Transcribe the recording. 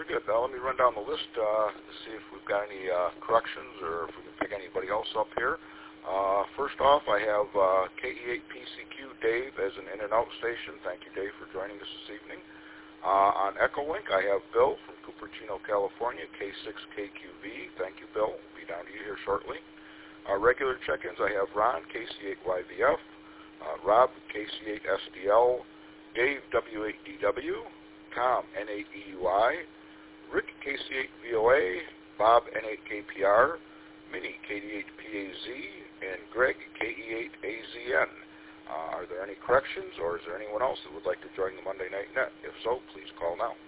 very good. Now let me run down the list to see if we've got any corrections or if we can pick anybody else up here. First off, I have KE8PCQ Dave as an in and out station. Thank you, Dave, for joining us this evening. On Echolink, I have Bill from Cupertino, California, K6KQV. Thank you, Bill. We'll be down to you here shortly. Regular check-ins, I have Ron, KC8YVF, Rob, KC8SDL, Dave, W8DW, Tom, N8EUI, Rick, KC8VOA, Bob, N8KPR, Minnie, KD8PAZ, and Greg, KE8AZN. Are there any corrections, or is there anyone else that would like to join the Monday Night Net? If so, please call now.